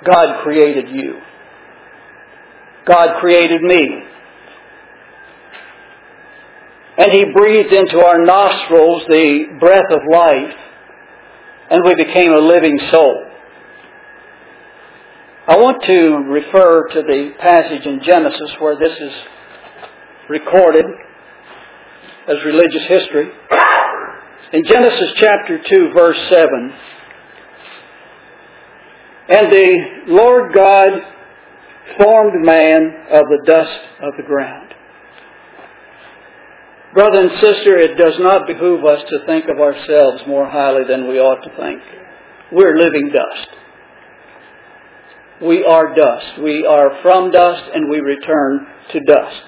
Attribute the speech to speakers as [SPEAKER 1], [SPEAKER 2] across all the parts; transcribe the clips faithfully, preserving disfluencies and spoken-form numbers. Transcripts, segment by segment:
[SPEAKER 1] God created you. God created me. And He breathed into our nostrils the breath of life, and we became a living soul. I want to refer to the passage in Genesis where this is recorded as religious history. In Genesis chapter two, verse seven, "And the Lord God formed man of the dust of the ground." Brother and sister, it does not behoove us to think of ourselves more highly than we ought to think. We're living dust. We are dust. We are from dust and we return to dust.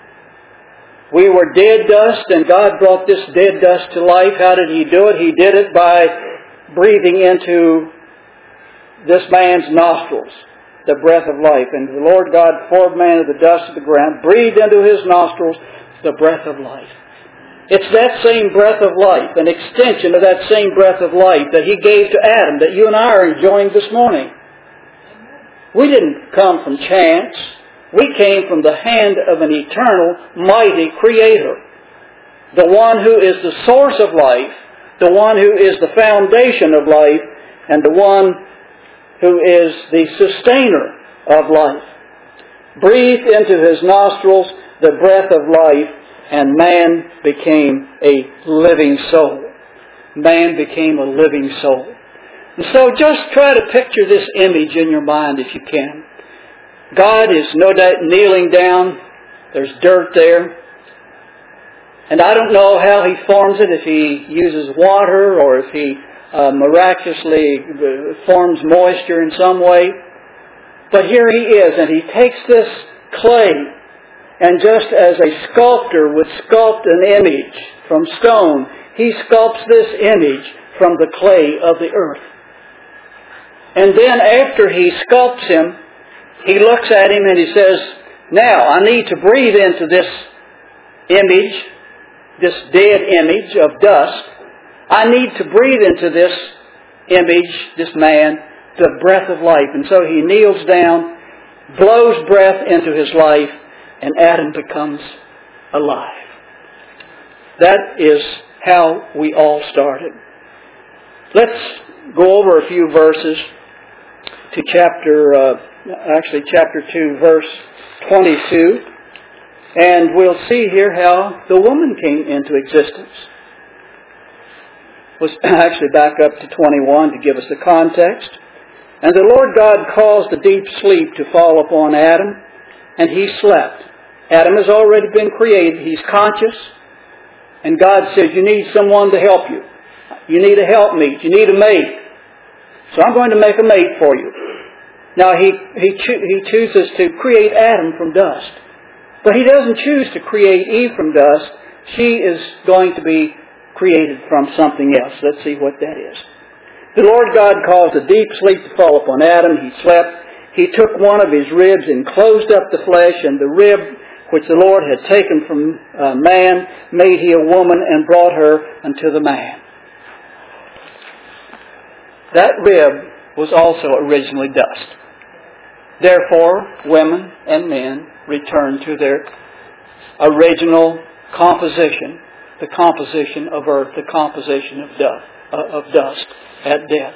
[SPEAKER 1] We were dead dust and God brought this dead dust to life. How did He do it? He did it by breathing into this man's nostrils the breath of life. And the Lord God formed man of the dust of the ground, breathed into his nostrils the breath of life. It's that same breath of life, an extension of that same breath of life that He gave to Adam that you and I are enjoying this morning. We didn't come from chance. We came from the hand of an eternal, mighty Creator. The one who is the source of life, the one who is the foundation of life, and the one who is the sustainer of life. Breathed into his nostrils the breath of life, and man became a living soul. Man became a living soul. And so just try to picture this image in your mind if you can. God is no doubt kneeling down. There's dirt there. And I don't know how He forms it, if He uses water or if He uh, miraculously forms moisture in some way. But here He is, and He takes this clay, and just as a sculptor would sculpt an image from stone, He sculpts this image from the clay of the earth. And then after He sculpts him, He looks at him and He says, "Now I need to breathe into this image, this dead image of dust. I need to breathe into this image, this man, the breath of life." And so He kneels down, blows breath into his life, and Adam becomes alive. That is how we all started. Let's go over a few verses to chapter, uh, actually chapter two, verse twenty-two. And we'll see here how the woman came into existence. Let's actually back up to twenty-one to give us the context. "And the Lord God caused a deep sleep to fall upon Adam, and he slept." Adam has already been created. He's conscious. And God says, "You need someone to help you. You need a helpmeet. You need a mate. So I'm going to make a mate for you." Now he, he, cho- he chooses to create Adam from dust. But He doesn't choose to create Eve from dust. She is going to be created from something else. Let's see what that is. "The Lord God caused a deep sleep to fall upon Adam. He slept. He took one of his ribs and closed up the flesh, and the rib which the Lord had taken from uh, man made He a woman and brought her unto the man." That rib was also originally dust. Therefore, women and men return to their original composition, the composition of earth, the composition of dust, uh, of dust at death.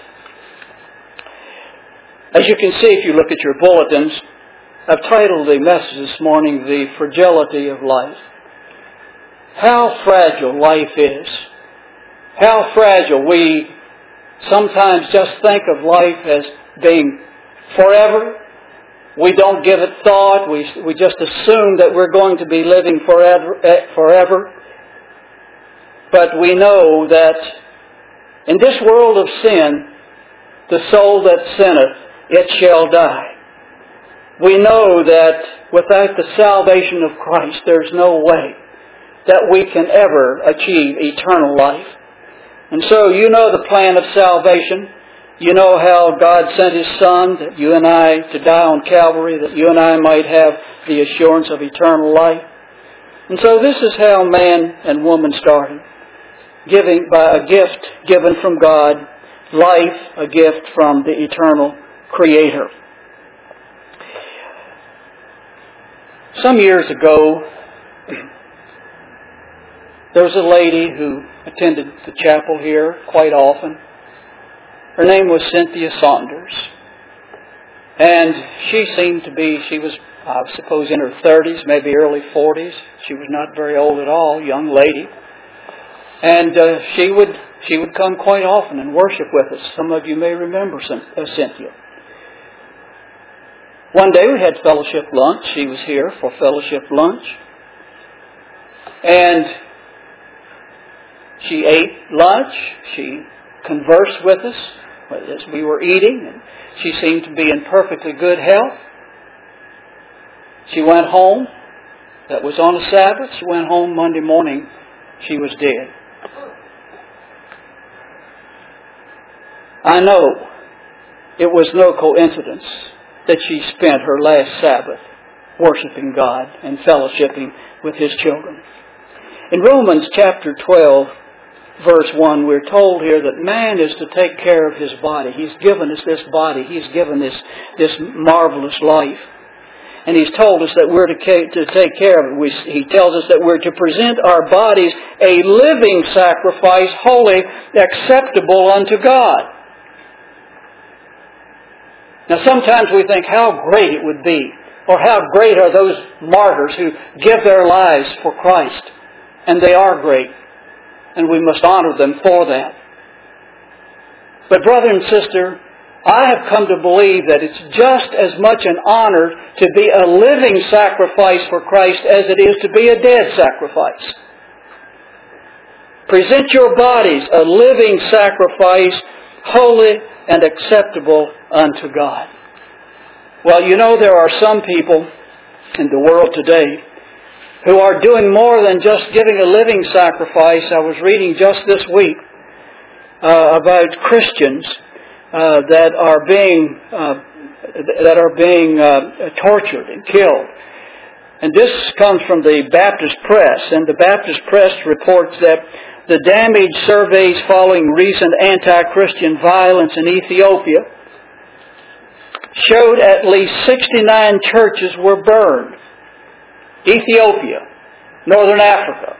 [SPEAKER 1] As you can see if you look at your bulletins, I've titled the message this morning, "The Fragility of Life." How fragile life is. How fragile. We sometimes just think of life as being forever. We don't give it thought. We, we just assume that we're going to be living forever, forever. But we know that in this world of sin, the soul that sinneth, it shall die. We know that without the salvation of Christ, there's no way that we can ever achieve eternal life. And so you know the plan of salvation. You know how God sent His Son, that you and I, to die on Calvary, that you and I might have the assurance of eternal life. And so this is how man and woman started. Giving by a gift given from God, life, a gift from the eternal Creator. Some years ago, there was a lady who attended the chapel here quite often. Her name was Cynthia Saunders. And she seemed to be, she was, I suppose, in her thirties, maybe early forties. She was not very old at all, young lady. And uh, she would she would come quite often and worship with us. Some of you may remember uh, Cynthia. One day we had fellowship lunch. She was here for fellowship lunch. And she ate lunch. She conversed with us as we were eating. And she seemed to be in perfectly good health. She went home. That was on a Sabbath. She went home Monday morning. She was dead. I know it was no coincidence that she spent her last Sabbath worshiping God and fellowshipping with His children. In Romans chapter twelve, verse one, we're told here that man is to take care of his body. He's given us this body. He's given us this marvelous life. And He's told us that we're to, to take care of it. We, he tells us that we're to present our bodies a living sacrifice, holy, acceptable unto God. Now sometimes we think how great it would be, or how great are those martyrs who give their lives for Christ. And they are great. And we must honor them for that. But brother and sister, I have come to believe that it's just as much an honor to be a living sacrifice for Christ as it is to be a dead sacrifice. Present your bodies a living sacrifice, holy and acceptable unto God. Well, you know, there are some people in the world today who are doing more than just giving a living sacrifice. I was reading just this week uh, about Christians uh, that are being uh, that are being uh, tortured and killed. And this comes from the Baptist Press, and the Baptist Press reports that the damage surveys following recent anti-Christian violence in Ethiopia showed at least sixty-nine churches were burned. Ethiopia, Northern Africa.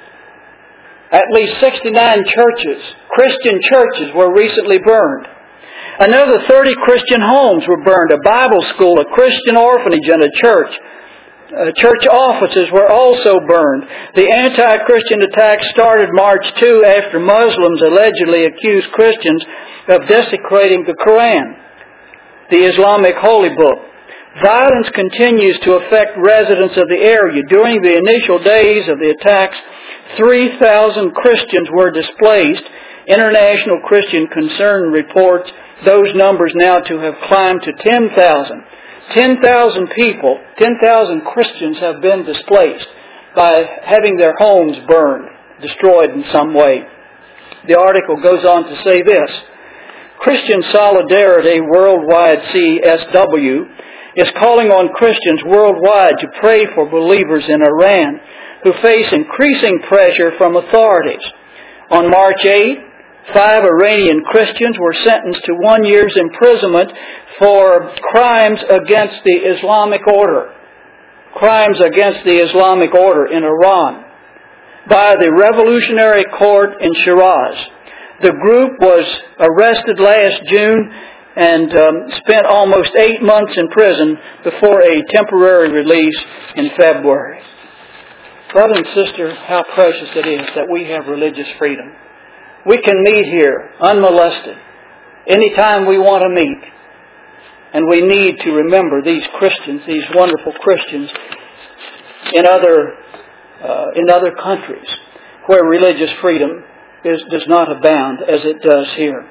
[SPEAKER 1] At least sixty-nine churches, Christian churches, were recently burned. Another thirty Christian homes were burned. A Bible school, a Christian orphanage, and a church. Uh, church offices were also burned. The anti-Christian attack started March second after Muslims allegedly accused Christians of desecrating the Quran, the Islamic holy book. Violence continues to affect residents of the area. During the initial days of the attacks, three thousand Christians were displaced. International Christian Concern reports those numbers now to have climbed to ten thousand. ten thousand people, ten thousand Christians have been displaced by having their homes burned, destroyed in some way. The article goes on to say this: Christian Solidarity Worldwide, C S W, is calling on Christians worldwide to pray for believers in Iran who face increasing pressure from authorities. On March eighth, five Iranian Christians were sentenced to one year's imprisonment for crimes against the Islamic order. Crimes against the Islamic order in Iran by the Revolutionary Court in Shiraz. The group was arrested last June and um, spent almost eight months in prison before a temporary release in February. Brother and sister, how precious it is that we have religious freedom. We can meet here unmolested anytime we want to meet. And we need to remember these Christians, these wonderful Christians in other uh, in other countries where religious freedom is, does not abound as it does here.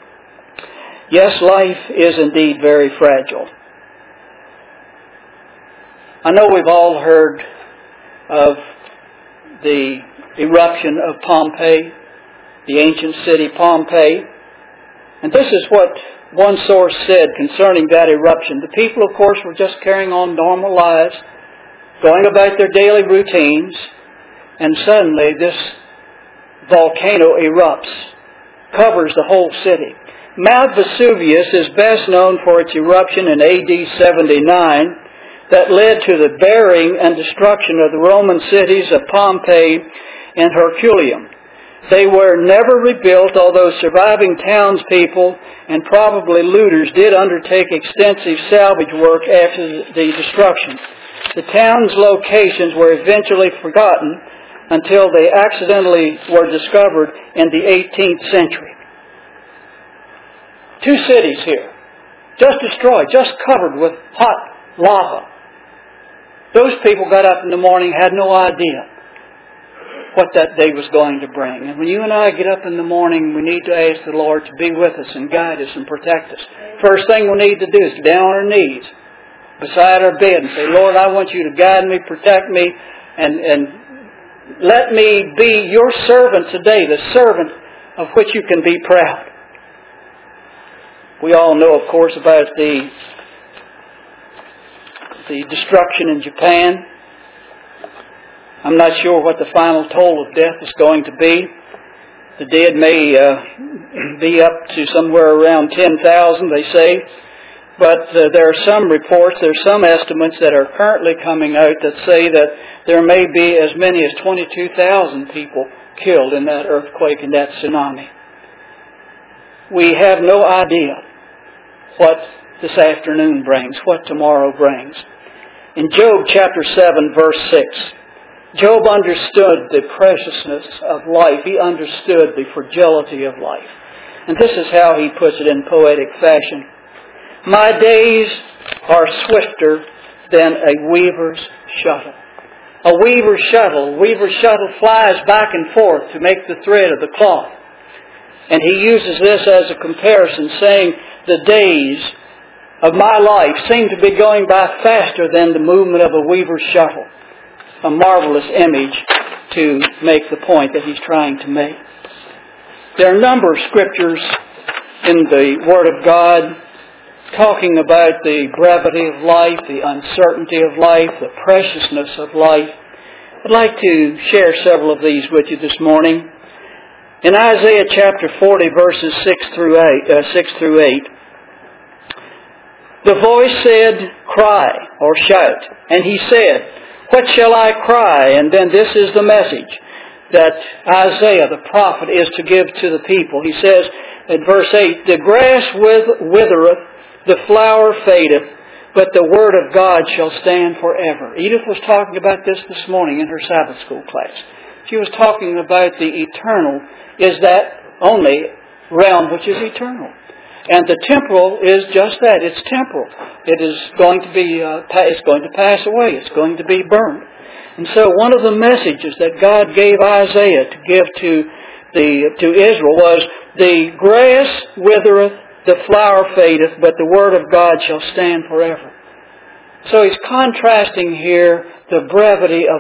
[SPEAKER 1] Yes, life is indeed very fragile. I know we've all heard of the eruption of Pompeii, the ancient city Pompeii. And this is what one source said concerning that eruption. The people, of course, were just carrying on normal lives, going about their daily routines, and suddenly this volcano erupts, covers the whole city. Mount Vesuvius is best known for its eruption in A D seventy-nine. that led to the burying and destruction of the Roman cities of Pompeii and Herculaneum. They were never rebuilt, although surviving townspeople and probably looters did undertake extensive salvage work after the destruction. The town's locations were eventually forgotten until they accidentally were discovered in the eighteenth century. Two cities here, just destroyed, just covered with hot lava. Those people got up in the morning, had no idea what that day was going to bring. And when you and I get up in the morning, we need to ask the Lord to be with us and guide us and protect us. First thing we need to do is get down on our knees beside our bed and say, Lord, I want you to guide me, protect me, and, and let me be your servant today, the servant of which you can be proud. We all know, of course, about the, the destruction in Japan. I'm not sure what the final toll of death is going to be. The dead may uh, be up to somewhere around ten thousand, they say. But uh, there are some reports, there are some estimates that are currently coming out that say that there may be as many as twenty-two thousand people killed in that earthquake and that tsunami. We have no idea what this afternoon brings, what tomorrow brings. In Job chapter seven, verse six, Job understood the preciousness of life. He understood the fragility of life. And this is how he puts it in poetic fashion. My days are swifter than a weaver's shuttle. A weaver's shuttle. A weaver's shuttle flies back and forth to make the thread of the cloth. And he uses this as a comparison, saying the days of my life seem to be going by faster than the movement of a weaver's shuttle. A marvelous image to make the point that he's trying to make. There are a number of scriptures in the Word of God talking about the brevity of life, the uncertainty of life, the preciousness of life. I'd like to share several of these with you this morning. In Isaiah chapter forty, verses six through eight, uh, six through eight, the voice said, "Cry," or shout. And he said, "What shall I cry?" And then this is the message that Isaiah, the prophet, is to give to the people. He says in verse eight, "The grass withereth, the flower fadeth, but the word of God shall stand forever." Edith was talking about this this morning in her Sabbath school class. She was talking about the eternal is that only realm which is eternal. And the temporal is just that. It's temporal. It is going to be, uh, it's going to pass away. It's going to be burned. And so one of the messages that God gave Isaiah to give to the to Israel was, the grass withereth, the flower fadeth, but the word of God shall stand forever. So he's contrasting here the brevity of